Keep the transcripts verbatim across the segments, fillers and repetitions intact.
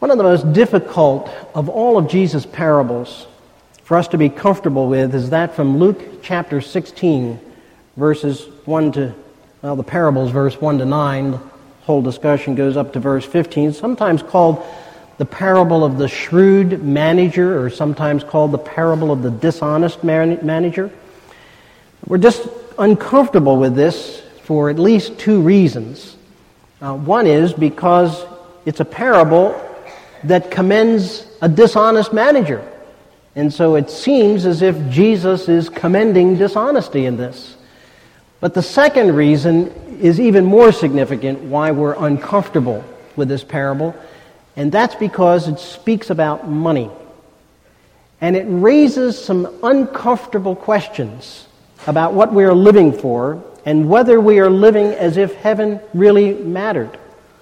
One of the most difficult of all of Jesus' parables for us to be comfortable with is that from Luke chapter sixteen, verses one to, well, the parables, verse one to nine. The whole discussion goes up to verse fifteen, sometimes called the parable of the shrewd manager, or sometimes called the parable of the dishonest man- manager. We're just uncomfortable with this for at least two reasons. Uh, one is because it's a parable that commends a dishonest manager. And so it seems as if Jesus is commending dishonesty in this. But the second reason is even more significant why we're uncomfortable with this parable, and that's because it speaks about money. And it raises some uncomfortable questions about what we are living for and whether we are living as if heaven really mattered.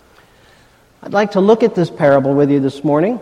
I'd like to look at this parable with you this morning,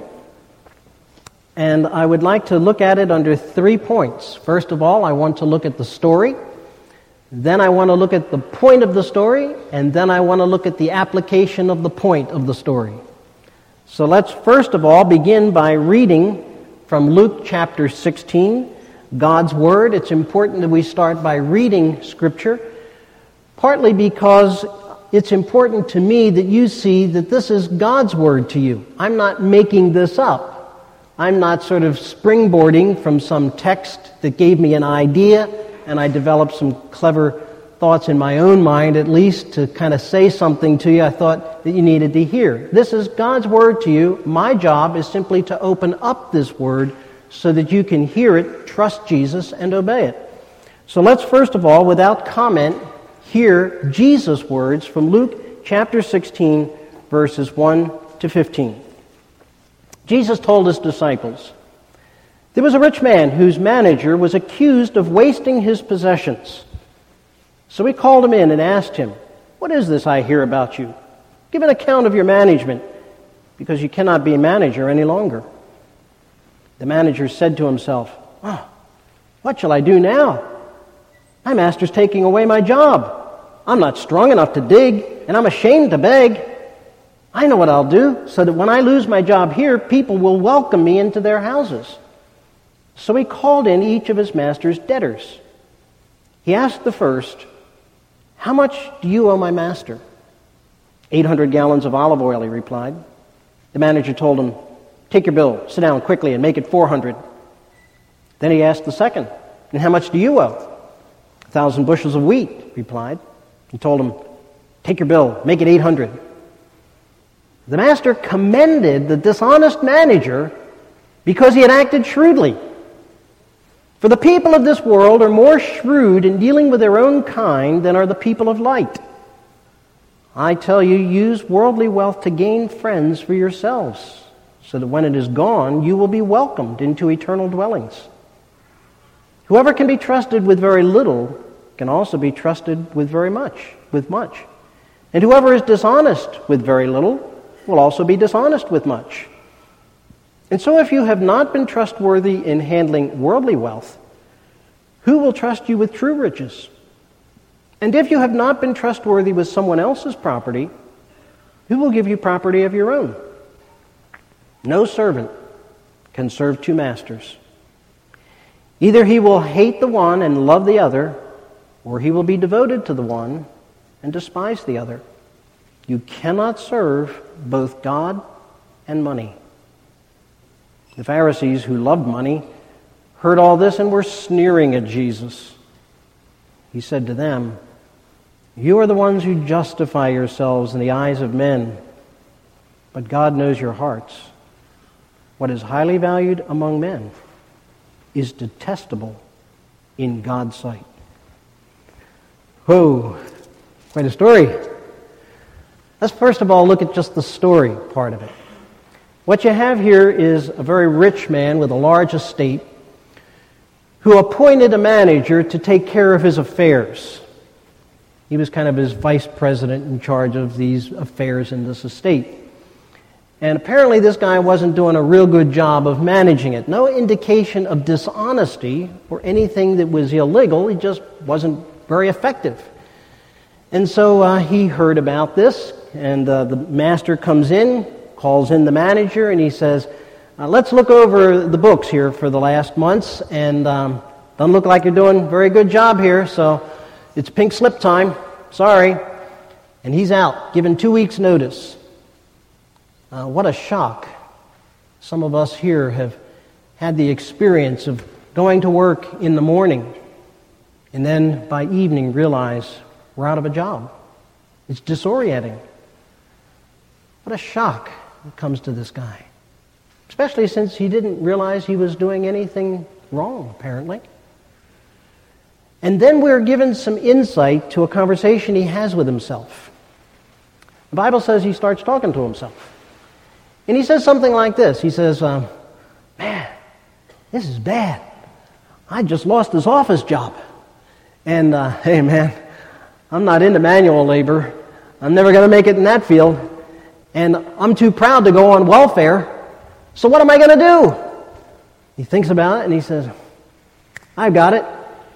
and I would like to look at it under three points. First of all, I want to look at the story. Then I want to look at the point of the story, and then I want to look at the application of the point of the story. So let's first of all begin by reading from Luke chapter sixteen, God's Word. It's important that we start by reading Scripture, partly because it's important to me that you see that this is God's Word to you. I'm not making this up. I'm not sort of springboarding from some text that gave me an idea, and I developed some clever thoughts in my own mind, at least, to kind of say something to you I thought that you needed to hear. This is God's Word to you. My job is simply to open up this Word so that you can hear it, trust Jesus, and obey it. So let's first of all, without comment, hear Jesus' words from Luke chapter sixteen, verses one to fifteen. Jesus told his disciples, "There was a rich man whose manager was accused of wasting his possessions. So he called him in and asked him, 'What is this I hear about you? Give an account of your management, because you cannot be a manager any longer.' The manager said to himself, 'Oh, what shall I do now? My master's taking away my job. I'm not strong enough to dig, and I'm ashamed to beg. I know what I'll do, so that when I lose my job here, people will welcome me into their houses.' So he called in each of his master's debtors. He asked the first, 'How much do you owe my master?' Eight hundred gallons of olive oil,' he replied. The manager told him, 'Take your bill, sit down quickly, and make it four hundred. Then he asked the second, 'And how much do you owe?' A thousand bushels of wheat,' he replied. He told him, 'Take your bill, make it eight hundred. The master commended the dishonest manager because he had acted shrewdly. For the people of this world are more shrewd in dealing with their own kind than are the people of light. I tell you, use worldly wealth to gain friends for yourselves, so that when it is gone, you will be welcomed into eternal dwellings. Whoever can be trusted with very little can also be trusted with very much, with much. And whoever is dishonest with very little will also be dishonest with much. And so if you have not been trustworthy in handling worldly wealth, who will trust you with true riches? And if you have not been trustworthy with someone else's property, who will give you property of your own? No servant can serve two masters. Either he will hate the one and love the other, or he will be devoted to the one and despise the other. You cannot serve both God and money." The Pharisees, who loved money, heard all this and were sneering at Jesus. He said to them, "You are the ones who justify yourselves in the eyes of men, but God knows your hearts. What is highly valued among men is detestable in God's sight." Whoa, quite a story. Let's first of all look at just the story part of it. What you have here is a very rich man with a large estate who appointed a manager to take care of his affairs. He was kind of his vice president in charge of these affairs in this estate. And apparently this guy wasn't doing a real good job of managing it. No indication of dishonesty or anything that was illegal. He just wasn't very effective. And so uh, he heard about this, and uh, the master comes in, calls in the manager, and he says, uh, let's look over the books here for the last months, and um, doesn't look like you're doing a very good job here, so it's pink slip time. Sorry. And he's out, given two weeks' notice. Uh, what a shock. Some of us here have had the experience of going to work in the morning and then by evening realize we're out of a job. It's disorienting. What a shock that comes to this guy, especially since he didn't realize he was doing anything wrong, apparently. And then we're given some insight to a conversation he has with himself. The Bible says he starts talking to himself. And he says something like this. He says, um, man, this is bad. I just lost this office job. And, uh, hey, man, I'm not into manual labor. I'm never going to make it in that field. And I'm too proud to go on welfare. So what am I going to do? He thinks about it and he says, I've got it.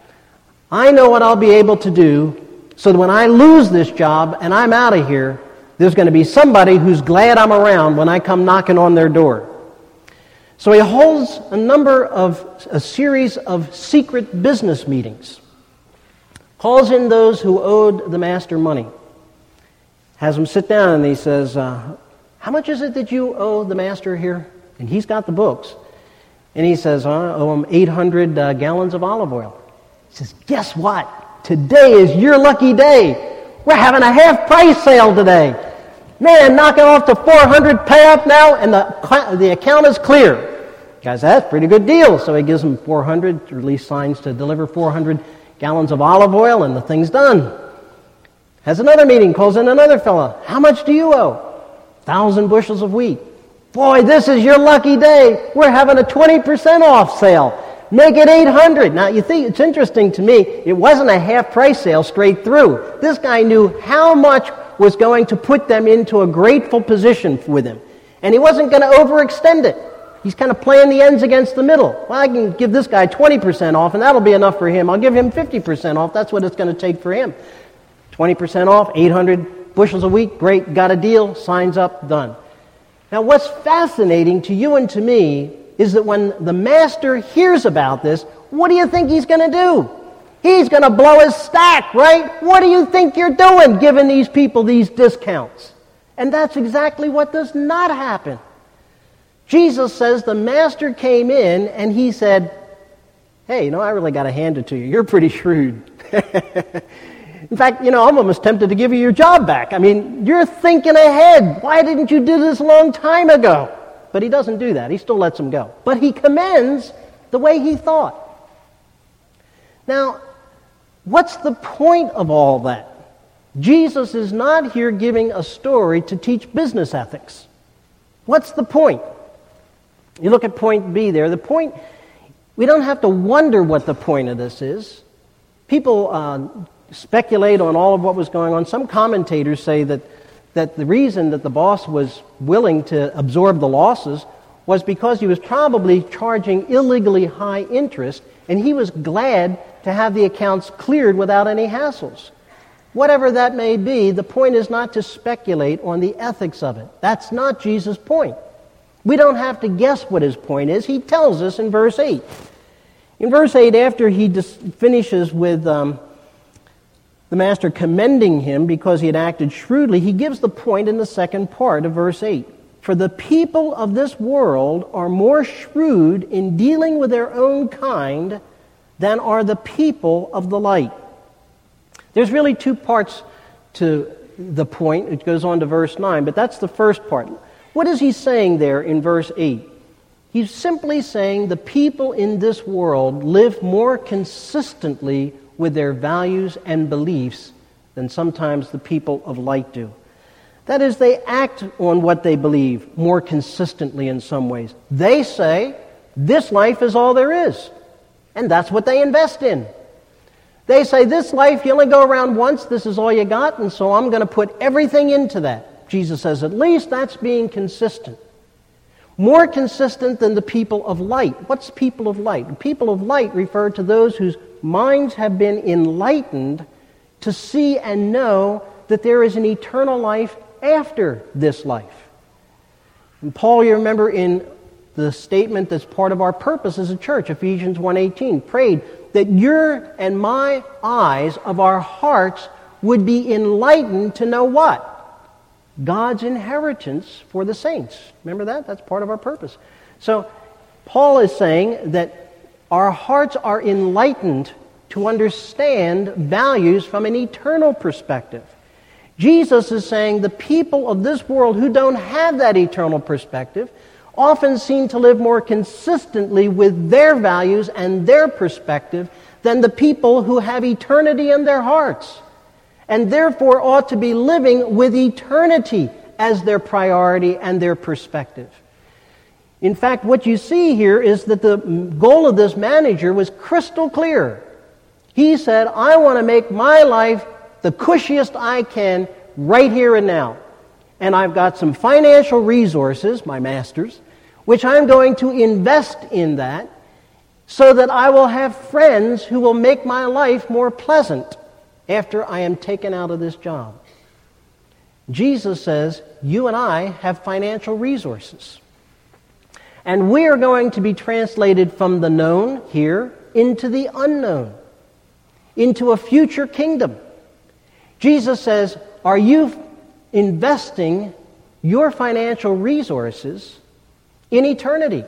I know what I'll be able to do so that when I lose this job and I'm out of here, there's going to be somebody who's glad I'm around when I come knocking on their door. So he holds a number of, a series of secret business meetings, calls in those who owed the master money, has them sit down and he says, uh, how much is it that you owe the master here? And he's got the books. And he says, I owe him eight hundred uh, gallons of olive oil. He says, guess what? Today is your lucky day. We're having a half-price sale today. Man, knock it off to four hundred, pay up now, and the, the account is clear. Guys, that's a pretty good deal. So he gives him four hundred, or at least signs to deliver four hundred gallons of olive oil, and the thing's done. Has another meeting, calls in another fella. How much do you owe? Thousand bushels of wheat. Boy, this is your lucky day. We're having a twenty percent off sale. Make it eight hundred. Now, you think it's interesting to me, it wasn't a half-price sale straight through. This guy knew how much was going to put them into a grateful position with him. And he wasn't going to overextend it. He's kind of playing the ends against the middle. Well, I can give this guy twenty percent off, and that'll be enough for him. I'll give him fifty percent off. That's what it's going to take for him. twenty percent off, eight hundred bushels a week. Great, got a deal, signs up, done. Now, what's fascinating to you and to me is that when the master hears about this, what do you think he's going to do? He's going to blow his stack, right? What do you think you're doing, giving these people these discounts? And that's exactly what does not happen. Jesus says the master came in and he said, hey, you know, I really got to hand it to you. You're pretty shrewd. In fact, you know, I'm almost tempted to give you your job back. I mean, you're thinking ahead. Why didn't you do this a long time ago? But he doesn't do that. He still lets him go. But he commends the way he thought. Now, what's the point of all that? Jesus is not here giving a story to teach business ethics. What's the point? You look at point B there. The point, we don't have to wonder what the point of this is. People uh, speculate on all of what was going on. Some commentators say that that the reason that the boss was willing to absorb the losses was because he was probably charging illegally high interest, and he was glad to have the accounts cleared without any hassles. Whatever that may be, the point is not to speculate on the ethics of it. That's not Jesus' point. We don't have to guess what his point is. He tells us in verse eight. In verse eight, after he dis- finishes with Um, the master commending him because he had acted shrewdly, he gives the point in the second part of verse eight. For the people of this world are more shrewd in dealing with their own kind than are the people of the light. There's really two parts to the point. It goes on to verse nine, but that's the first part. What is he saying there in verse eight? He's simply saying the people in this world live more consistently with their values and beliefs than sometimes the people of light do. That is, they act on what they believe more consistently in some ways. They say, this life is all there is, and that's what they invest in. They say, this life, you only go around once, this is all you got, and so I'm going to put everything into that. Jesus says, at least that's being consistent. More consistent than the people of light. What's people of light? The people of light refer to those whose minds have been enlightened to see and know that there is an eternal life after this life. And Paul, you remember in the statement that's part of our purpose as a church, Ephesians one eighteen, prayed that your and my eyes of our hearts would be enlightened to know what? God's inheritance for the saints. Remember that? That's part of our purpose. So Paul is saying that our hearts are enlightened to understand values from an eternal perspective. Jesus is saying the people of this world who don't have that eternal perspective often seem to live more consistently with their values and their perspective than the people who have eternity in their hearts, and therefore ought to be living with eternity as their priority and their perspective. In fact, what you see here is that the goal of this manager was crystal clear. He said, I want to make my life the cushiest I can right here and now. And I've got some financial resources, my masters, which I'm going to invest in that so that I will have friends who will make my life more pleasant after I am taken out of this job. Jesus says, you and I have financial resources. And we are going to be translated from the known here into the unknown, into a future kingdom. Jesus says, are you investing your financial resources in eternity?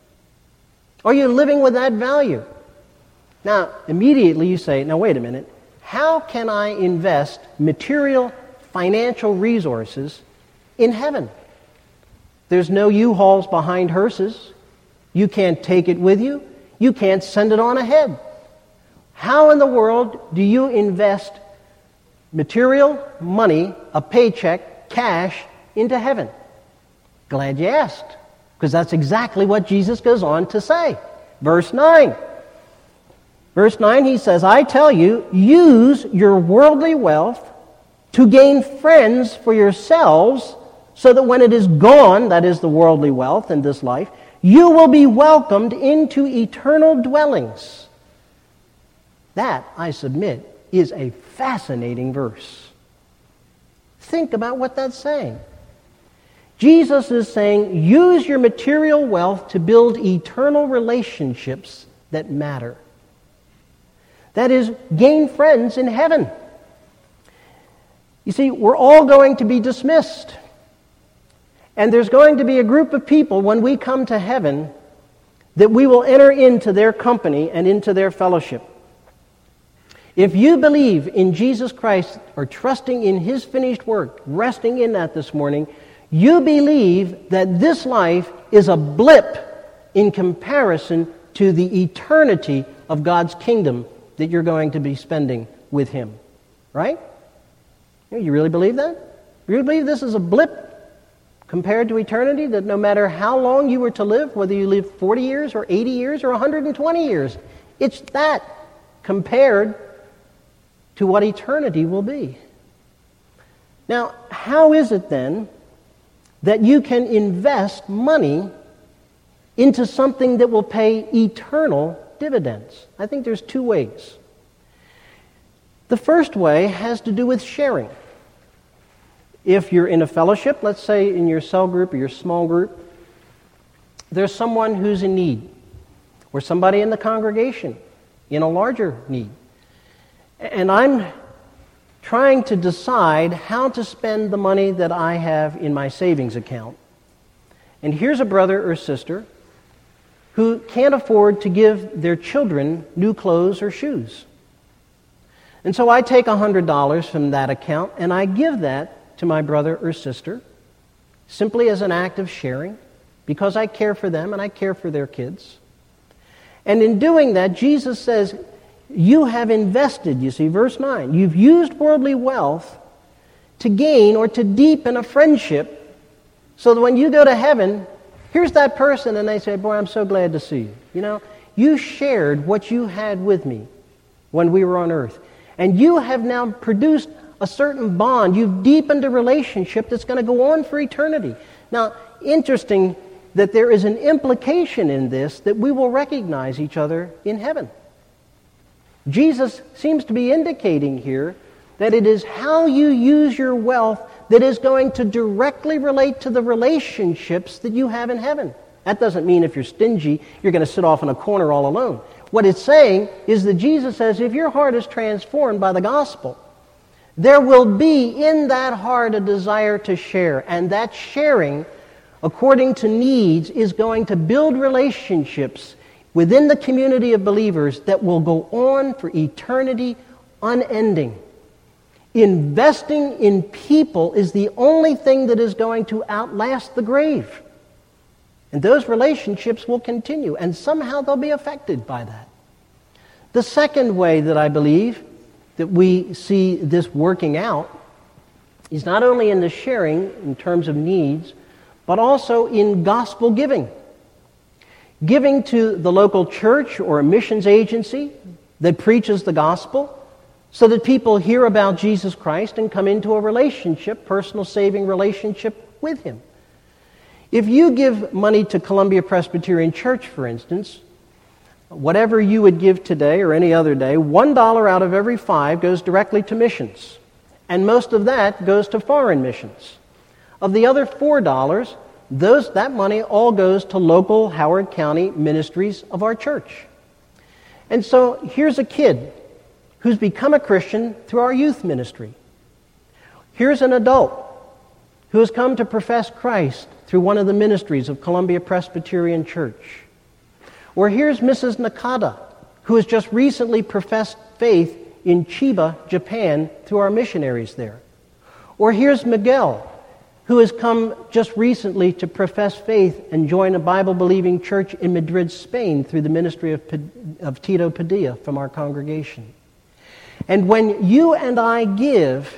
Are you living with that value? Now, immediately you say, now wait a minute, how can I invest material financial resources in heaven? There's no U-Hauls behind hearses. You can't take it with you. You can't send it on ahead. How in the world do you invest material, money, a paycheck, cash, into heaven? Glad you asked, because that's exactly what Jesus goes on to say. Verse nine. Verse nine, he says, I tell you, use your worldly wealth to gain friends for yourselves, so that when it is gone, that is the worldly wealth in this life, you will be welcomed into eternal dwellings. That, I submit, is a fascinating verse. Think about what that's saying. Jesus is saying, use your material wealth to build eternal relationships that matter. That is, gain friends in heaven. You see, we're all going to be dismissed. And there's going to be a group of people when we come to heaven that we will enter into their company and into their fellowship. If you believe in Jesus Christ or trusting in His finished work, resting in that this morning, you believe that this life is a blip in comparison to the eternity of God's kingdom that you're going to be spending with Him. Right? You really believe that? You really believe this is a blip compared to eternity, that no matter how long you were to live, whether you live forty years or eighty years or one hundred twenty years, it's that compared to what eternity will be. Now, how is it then that you can invest money into something that will pay eternal dividends? I think there's two ways. The first way has to do with sharing. If you're in a fellowship, let's say in your cell group or your small group, there's someone who's in need, or somebody in the congregation in a larger need. And I'm trying to decide how to spend the money that I have in my savings account. And here's a brother or sister who can't afford to give their children new clothes or shoes. And so I take one hundred dollars from that account and I give that to my brother or sister simply as an act of sharing because I care for them and I care for their kids. And in doing that, Jesus says, you have invested, you see, verse nine, you've used worldly wealth to gain or to deepen a friendship so that when you go to heaven, here's that person and they say, boy, I'm so glad to see you. You know, you shared what you had with me when we were on earth. And you have now produced a certain bond. You've deepened a relationship that's going to go on for eternity. Now, interesting that there is an implication in this that we will recognize each other in heaven. Jesus seems to be indicating here that it is how you use your wealth that is going to directly relate to the relationships that you have in heaven. That doesn't mean if you're stingy, you're going to sit off in a corner all alone. What it's saying is that Jesus says if your heart is transformed by the gospel, there will be in that heart a desire to share, and that sharing, according to needs, is going to build relationships within the community of believers that will go on for eternity unending. Investing in people is the only thing that is going to outlast the grave. And those relationships will continue, and somehow they'll be affected by that. The second way that I believe that we see this working out is not only in the sharing in terms of needs, but also in gospel giving. Giving to the local church or a missions agency that preaches the gospel so that people hear about Jesus Christ and come into a relationship, personal saving relationship with Him. If you give money to Columbia Presbyterian Church, for instance, whatever you would give today or any other day, one dollar out of every five goes directly to missions. And most of that goes to foreign missions. Of the other four dollars, those, that money all goes to local Howard County ministries of our church. And so here's a kid who's become a Christian through our youth ministry. Here's an adult who has come to profess Christ through one of the ministries of Columbia Presbyterian Church. Or here's Missus Nakata, who has just recently professed faith in Chiba, Japan, through our missionaries there. Or here's Miguel, who has come just recently to profess faith and join a Bible-believing church in Madrid, Spain, through the ministry of, of Tito Padilla from our congregation. And when you and I give,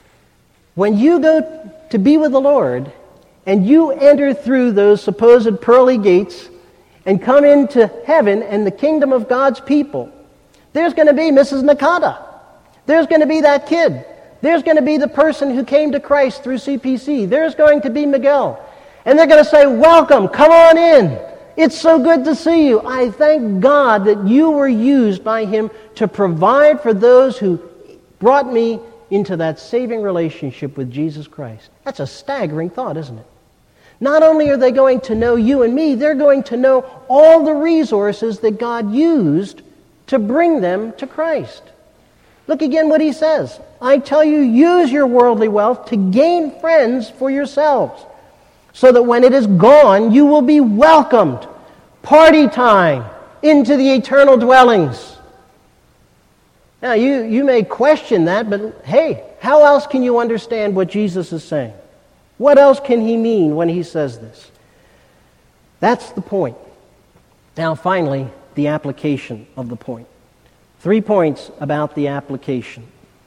when you go to be with the Lord, and you enter through those supposed pearly gates and come into heaven and the kingdom of God's people, there's going to be Missus Nakata. There's going to be that kid. There's going to be the person who came to Christ through C P C. There's going to be Miguel. And they're going to say, welcome, come on in. It's so good to see you. I thank God that you were used by Him to provide for those who brought me into that saving relationship with Jesus Christ. That's a staggering thought, isn't it? Not only are they going to know you and me, they're going to know all the resources that God used to bring them to Christ. Look again what He says. I tell you, use your worldly wealth to gain friends for yourselves, so that when it is gone, you will be welcomed, party time, into the eternal dwellings. Now, you, you may question that, but hey, how else can you understand what Jesus is saying? What else can He mean when He says this? That's the point. Now, finally, the application of the point. Three points about the application.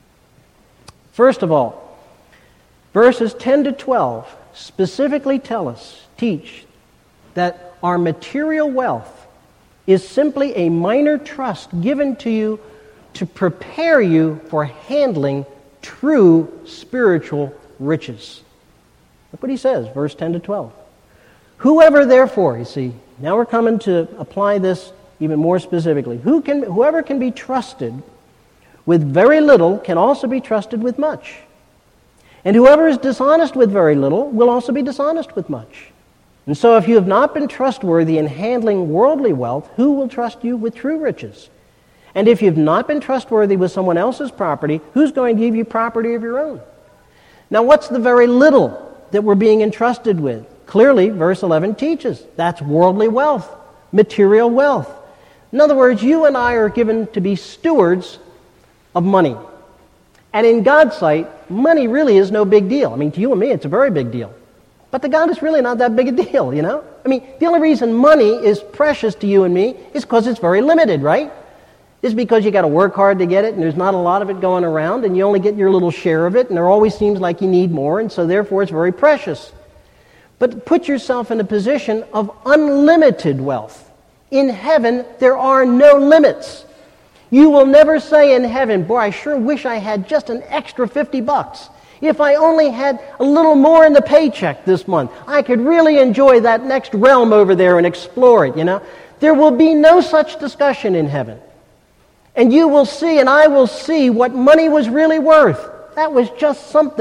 First of all, verses ten to twelve specifically tell us, teach, that our material wealth is simply a minor trust given to you to prepare you for handling true spiritual riches. Look what he says, verse ten to twelve. Whoever therefore, you see, now we're coming to apply this even more specifically. Who can, whoever can be trusted with very little can also be trusted with much. And whoever is dishonest with very little will also be dishonest with much. And so if you have not been trustworthy in handling worldly wealth, who will trust you with true riches? And if you've not been trustworthy with someone else's property, who's going to give you property of your own? Now, what's the very little that we're being entrusted with? Clearly, verse eleven teaches that's worldly wealth, material wealth. In other words, you and I are given to be stewards of money. And in God's sight, money really is no big deal. I mean, to you and me, it's a very big deal. But to God, it's really not that big a deal, you know? I mean, the only reason money is precious to you and me is because it's very limited, right? It's because you got to work hard to get it, and there's not a lot of it going around, and you only get your little share of it, and there always seems like you need more, and so therefore it's very precious. But put yourself in a position of unlimited wealth. In heaven, there are no limits. You will never say in heaven, boy, I sure wish I had just an extra fifty bucks. If I only had a little more in the paycheck this month, I could really enjoy that next realm over there and explore it, you know. There will be no such discussion in heaven. And you will see, and I will see, what money was really worth. That was just something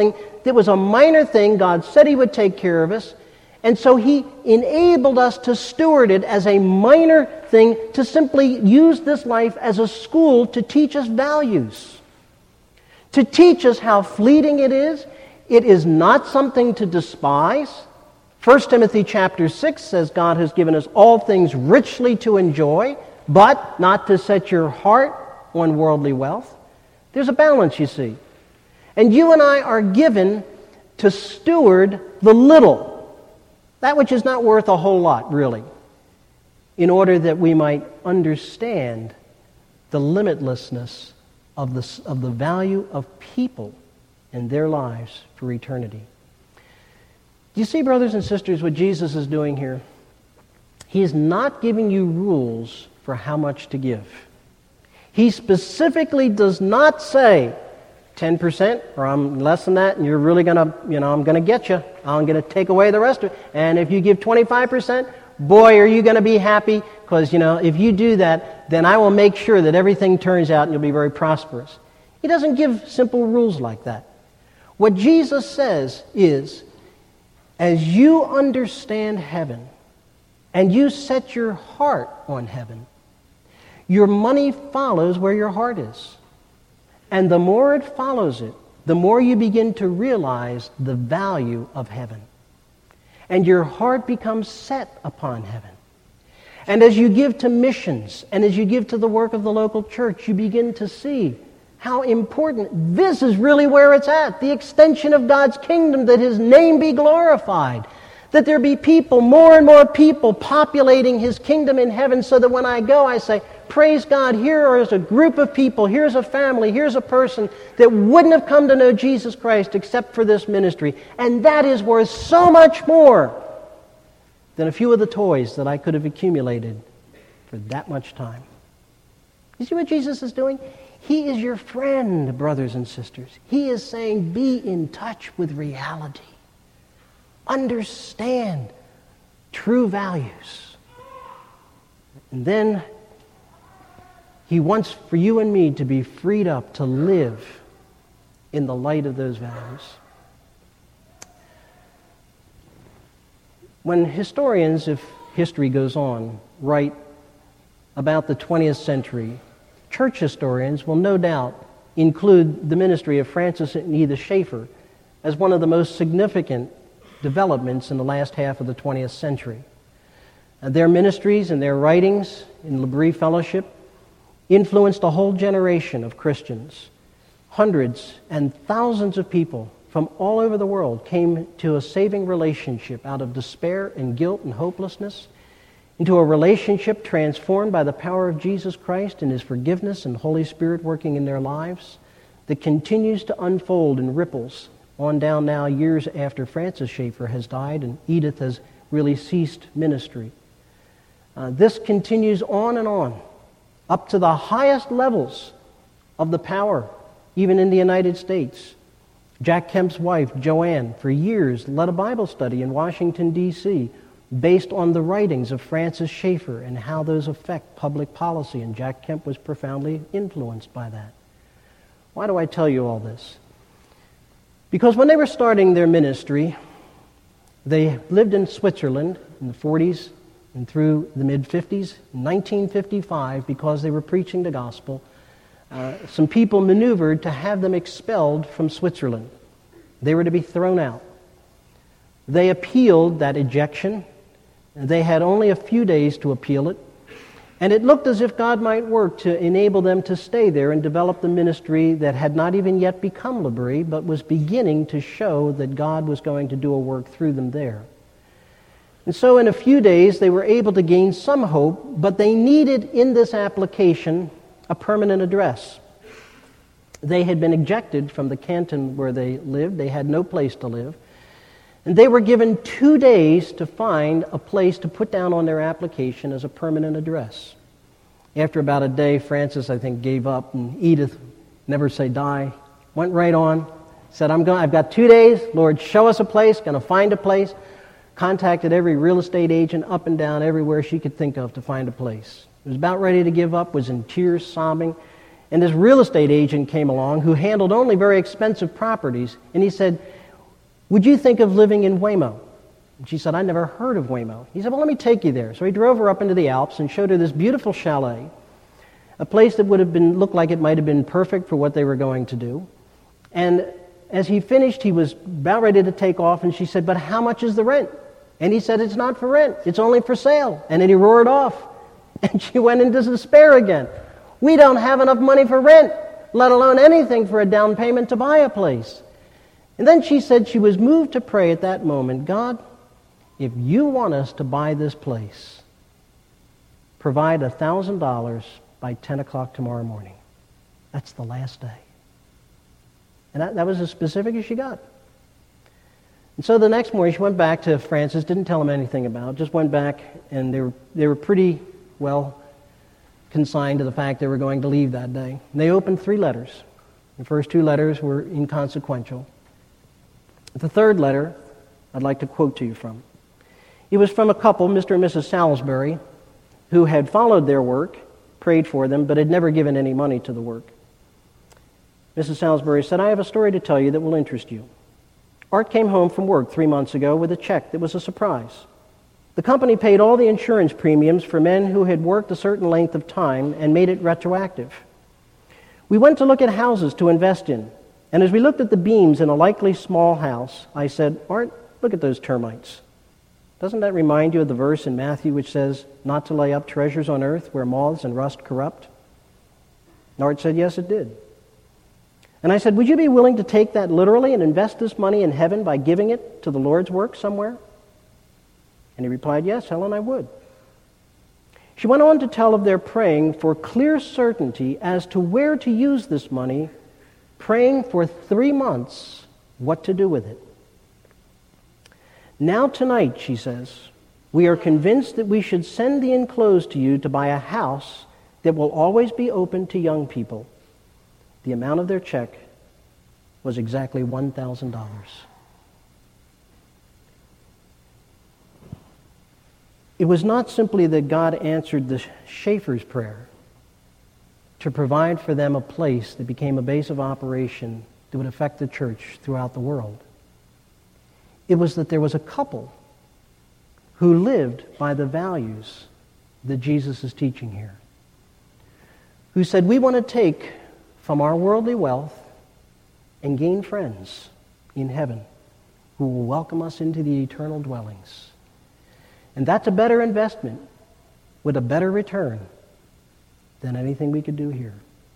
that was a minor thing. God said He would take care of us. And so He enabled us to steward it as a minor thing, to simply use this life as a school to teach us values, to teach us how fleeting it is. It is not something to despise. First Timothy chapter six says God has given us all things richly to enjoy, but not to set your heart on worldly wealth. There's a balance, you see. And you and I are given to steward the little, that which is not worth a whole lot, really, in order that we might understand the limitlessness of the, of the value of people and their lives for eternity. Do you see, brothers and sisters, what Jesus is doing here? He is not giving you rules for how much to give. He specifically does not say ten percent or I'm less than that and you're really going to, you know, I'm going to get you. I'm going to take away the rest of it. And if you give twenty-five percent, boy, are you going to be happy, because, you know, if you do that, then I will make sure that everything turns out and you'll be very prosperous. He doesn't give simple rules like that. What Jesus says is, as you understand heaven and you set your heart on heaven, your money follows where your heart is. And the more it follows it, the more you begin to realize the value of heaven. And your heart becomes set upon heaven. And as you give to missions and as you give to the work of the local church, you begin to see how important this is really where it's at. The extension of God's kingdom, that His name be glorified. That there be people, more and more people populating His kingdom in heaven, so that when I go, I say, praise God, here is a group of people, here's a family, here's a person that wouldn't have come to know Jesus Christ except for this ministry. And that is worth so much more than a few of the toys that I could have accumulated for that much time. You see what Jesus is doing? He is your friend, brothers and sisters. He is saying, be in touch with reality. Understand true values. And then He wants for you and me to be freed up to live in the light of those values. When historians, if history goes on, write about the twentieth century, church historians will no doubt include the ministry of Francis and Edith Schaeffer as one of the most significant developments in the last half of the twentieth century. Uh, their ministries and their writings in L'Abri Fellowship influenced a whole generation of Christians. Hundreds and thousands of people from all over the world came to a saving relationship out of despair and guilt and hopelessness, into a relationship transformed by the power of Jesus Christ and His forgiveness and Holy Spirit working in their lives, that continues to unfold in ripples on down now years after Francis Schaeffer has died and Edith has really ceased ministry. Uh, this continues on and on, up to the highest levels of the power, even in the United States. Jack Kemp's wife, Joanne, for years led a Bible study in Washington, D C, based on the writings of Francis Schaeffer and how those affect public policy, and Jack Kemp was profoundly influenced by that. Why do I tell you all this? Because when they were starting their ministry, they lived in Switzerland in the forties and through the mid-fifties. In nineteen fifty-five, because they were preaching the gospel, uh, some people maneuvered to have them expelled from Switzerland. They were to be thrown out. They appealed that ejection. They had only a few days to appeal it. And it looked as if God might work to enable them to stay there and develop the ministry that had not even yet become L'Abri, but was beginning to show that God was going to do a work through them there. And so in a few days, they were able to gain some hope, but they needed in this application a permanent address. They had been ejected from the canton where they lived. They had no place to live. And they were given two days to find a place to put down on their application as a permanent address. After about a day, Francis, I think, gave up, and Edith, never say die, went right on, said, I'm going, I've got two days, Lord, show us a place, going to find a place. Contacted every real estate agent up and down everywhere she could think of to find a place. Was about ready to give up, was in tears, sobbing, and this real estate agent came along who handled only very expensive properties, and he said, would you think of living in Waymo? And she said, I never heard of Waymo. He said, well, let me take you there. So he drove her up into the Alps and showed her this beautiful chalet, a place that would have been looked like it might have been perfect for what they were going to do. And as he finished, he was about ready to take off, and she said, but how much is the rent? And he said, it's not for rent, it's only for sale. And then he roared off, and she went into despair again. We don't have enough money for rent, let alone anything for a down payment to buy a place. And then she said she was moved to pray at that moment, God, if you want us to buy this place, provide one thousand dollars by ten o'clock tomorrow morning. That's the last day. And that, that was as specific as she got. And so the next morning she went back to Francis, didn't tell him anything about it, just went back, and they were, they were pretty well consigned to the fact they were going to leave that day. And they opened three letters. The first two letters were inconsequential. The third letter I'd like to quote to you from. It was from a couple, Mister and Missus Salisbury, who had followed their work, prayed for them, but had never given any money to the work. Missus Salisbury said, I have a story to tell you that will interest you. Art came home from work three months ago with a check that was a surprise. The company paid all the insurance premiums for men who had worked a certain length of time and made it retroactive. We went to look at houses to invest in, and as we looked at the beams in a likely small house, I said, Art, look at those termites. Doesn't that remind you of the verse in Matthew which says, not to lay up treasures on earth where moths and rust corrupt? And Art said, yes, it did. And I said, would you be willing to take that literally and invest this money in heaven by giving it to the Lord's work somewhere? And he replied, yes, Helen, I would. She went on to tell of their praying for clear certainty as to where to use this money, praying for three months what to do with it. Now tonight, she says, we are convinced that we should send the enclosed to you to buy a house that will always be open to young people. The amount of their check was exactly one thousand dollars. It was not simply that God answered the Schaefer's prayer to provide for them a place that became a base of operation that would affect the church throughout the world. It was that there was a couple who lived by the values that Jesus is teaching here, who said, we want to take from our worldly wealth and gain friends in heaven who will welcome us into the eternal dwellings. And that's a better investment with a better return than anything we could do here.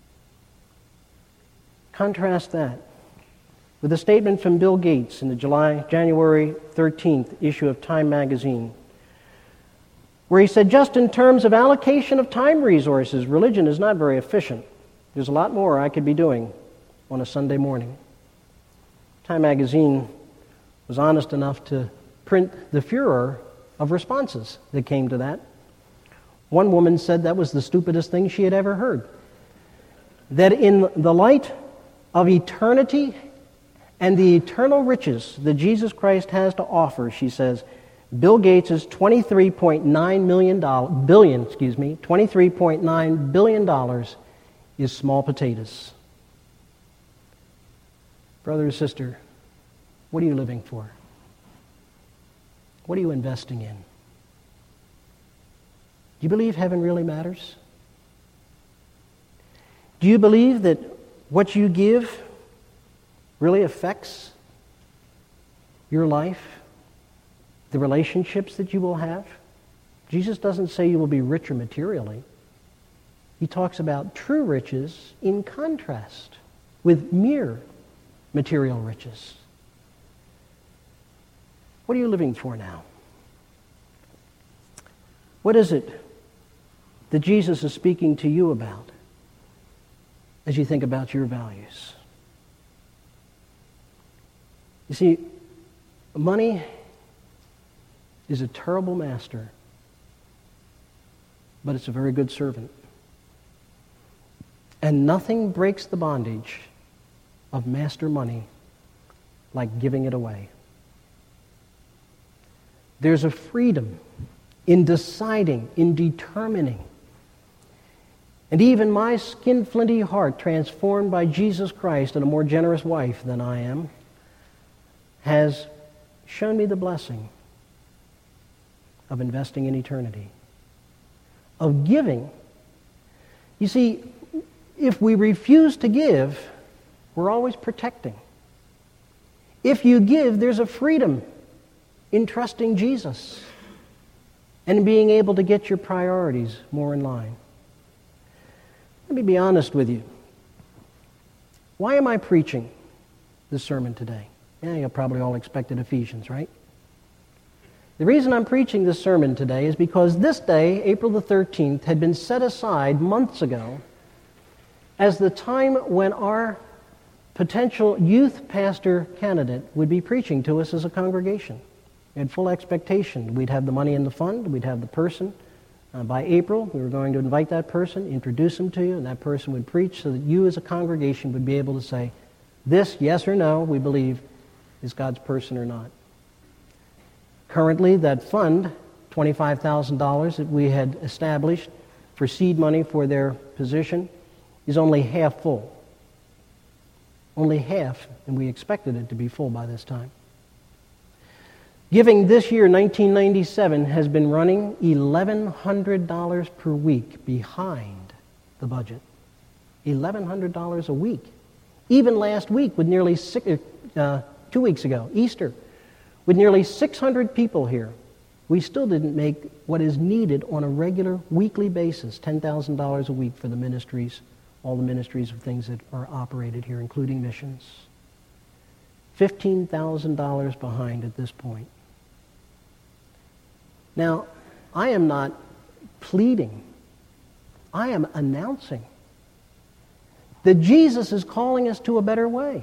Contrast that with a statement from Bill Gates in the July, January thirteenth issue of Time magazine, where he said, just in terms of allocation of time resources, religion is not very efficient. There's a lot more I could be doing on a Sunday morning. Time magazine was honest enough to print the furor of responses that came to that. One woman said that was the stupidest thing she had ever heard. That in the light of eternity and the eternal riches that Jesus Christ has to offer, she says, Bill Gates' twenty-three point nine million dollars, billion, excuse me, twenty-three point nine billion dollars is small potatoes. Brother or sister, what are you living for? What are you investing in? Do you believe heaven really matters? Do you believe that what you give really affects your life, the relationships that you will have? Jesus doesn't say you will be richer materially. He talks about true riches in contrast with mere material riches. What are you living for now? What is it that Jesus is speaking to you about as you think about your values? You see, money is a terrible master, but it's a very good servant. And nothing breaks the bondage of master money like giving it away. There's a freedom in deciding, in determining. And even my skin-flinty heart, transformed by Jesus Christ and a more generous wife than I am, has shown me the blessing of investing in eternity, of giving. You see, if we refuse to give, we're always protecting. If you give, there's a freedom in trusting Jesus and being able to get your priorities more in line. Let me be honest with you. Why am I preaching this sermon today? Yeah, you'll probably all expected Ephesians, right? The reason I'm preaching this sermon today is because this day, April the thirteenth, had been set aside months ago as the time when our potential youth pastor candidate would be preaching to us as a congregation. We had full expectation. We'd have the money in the fund. We'd have the person. Uh, by April, we were going to invite that person, introduce him to you, and that person would preach so that you as a congregation would be able to say, this, yes or no, we believe is God's person or not. Currently, that fund, twenty-five thousand dollars that we had established for seed money for their position, is only half full. Only half, and we expected it to be full by this time. Giving this year, nineteen ninety-seven, has been running eleven hundred dollars per week behind the budget. eleven hundred dollars a week. Even last week, with nearly six, uh, two weeks ago, Easter, with nearly six hundred people here, we still didn't make what is needed on a regular weekly basis, ten thousand dollars a week for the ministries, all the ministries of things that are operated here, including missions. fifteen thousand dollars behind at this point. Now, I am not pleading. I am announcing that Jesus is calling us to a better way.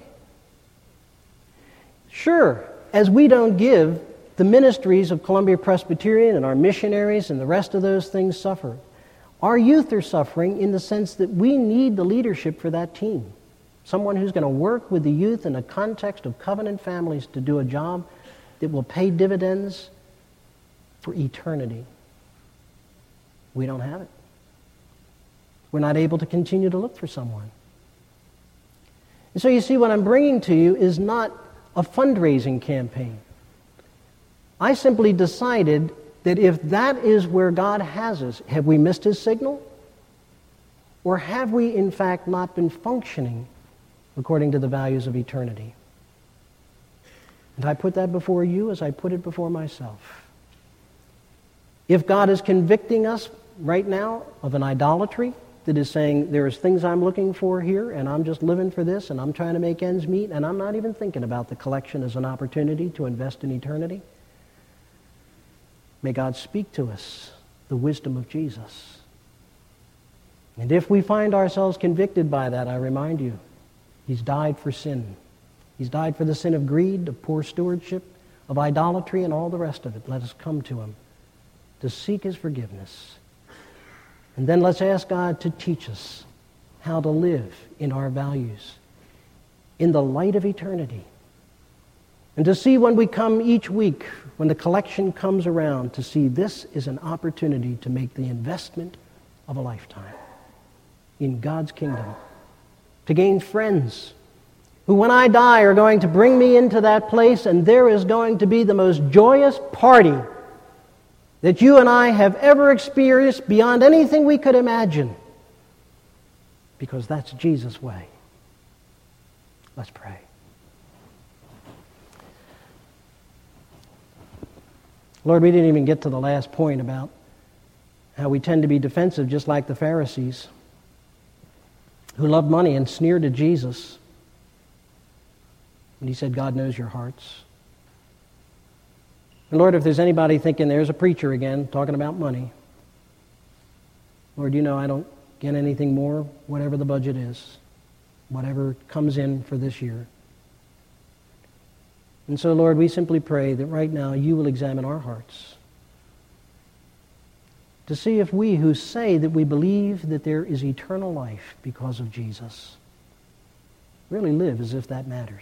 Sure, as we don't give, the ministries of Columbia Presbyterian and our missionaries and the rest of those things suffer. Our youth are suffering in the sense that we need the leadership for that team. Someone who's going to work with the youth in the context of covenant families to do a job that will pay dividends for eternity. We don't have it. We're not able to continue to look for someone. And so you see, what I'm bringing to you is not a fundraising campaign. I simply decided that if that is where God has us, have we missed His signal? Or have we, in fact, not been functioning according to the values of eternity? And I put that before you as I put it before myself. If God is convicting us right now of an idolatry that is saying there's things I'm looking for here and I'm just living for this and I'm trying to make ends meet and I'm not even thinking about the collection as an opportunity to invest in eternity, may God speak to us the wisdom of Jesus. And if we find ourselves convicted by that, I remind you, He's died for sin. He's died for the sin of greed, of poor stewardship, of idolatry, and all the rest of it. Let us come to Him to seek His forgiveness. And then let's ask God to teach us how to live in our values in the light of eternity. And to see when we come each week, when the collection comes around, to see this is an opportunity to make the investment of a lifetime in God's kingdom. To gain friends who, when I die, are going to bring me into that place, and there is going to be the most joyous party that you and I have ever experienced beyond anything we could imagine. Because that's Jesus' way. Let's pray. Lord, we didn't even get to the last point about how we tend to be defensive just like the Pharisees who loved money and sneered at Jesus. And He said, God knows your hearts. And Lord, if there's anybody thinking there's a preacher again talking about money, Lord, you know I don't get anything more, whatever the budget is, whatever comes in for this year. And so, Lord, we simply pray that right now you will examine our hearts to see if we who say that we believe that there is eternal life because of Jesus really live as if that matters.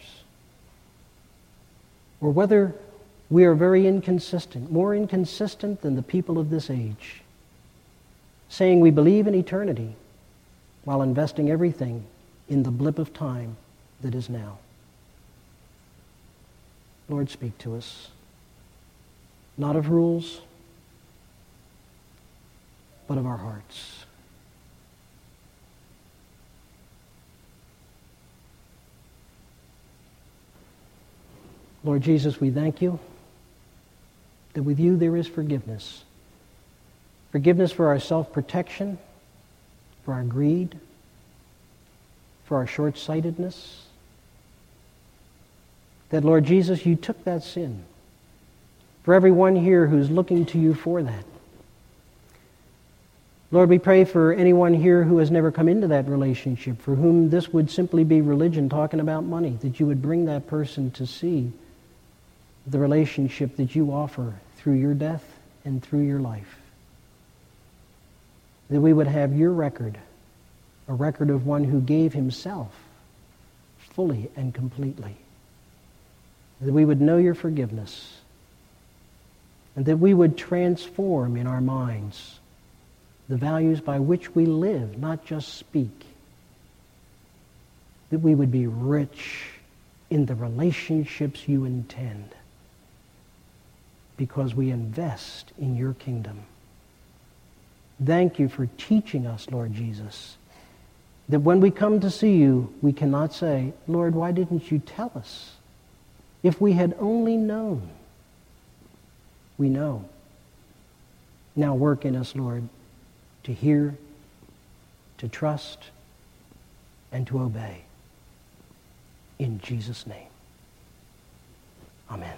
Or whether we are very inconsistent, more inconsistent than the people of this age, saying we believe in eternity while investing everything in the blip of time that is now. Lord, speak to us. Not of rules, but of our hearts. Lord Jesus, we thank you that with you there is forgiveness. Forgiveness for our self-protection, for our greed, for our short-sightedness. That, Lord Jesus, you took that sin. For everyone here who's looking to you for that. Lord, we pray for anyone here who has never come into that relationship, for whom this would simply be religion talking about money, that you would bring that person to see the relationship that you offer through your death and through your life. That we would have your record, a record of one who gave himself fully and completely. That we would know your forgiveness, and that we would transform in our minds the values by which we live, not just speak. That we would be rich in the relationships you intend, because we invest in your kingdom. Thank you for teaching us, Lord Jesus, that when we come to see you, we cannot say, Lord, why didn't you tell us? If we had only known. We know. Now work in us, Lord, to hear, to trust, and to obey. In Jesus' name. Amen.